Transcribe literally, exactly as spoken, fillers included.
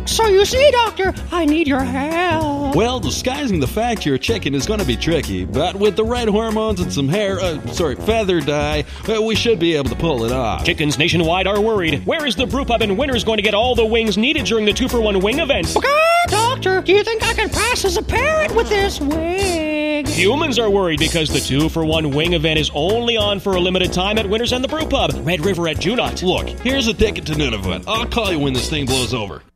So you see, Doctor, I need your help. Well, disguising the fact you're a chicken is going to be tricky, but with the right hormones and some hair, uh, sorry, feather dye, uh, we should be able to pull it off. Chickens nationwide are worried. Where is the brew pub in Winners going to get all the wings needed during the two for one wing event? Okay, Doctor, do you think I can pass as a parent with this wig? Humans are worried because the two for one wing event is only on for a limited time at Winners and the Brew Pub, Red River at Junot. Look, here's a ticket to Nunavut. I'll call you when this thing blows over.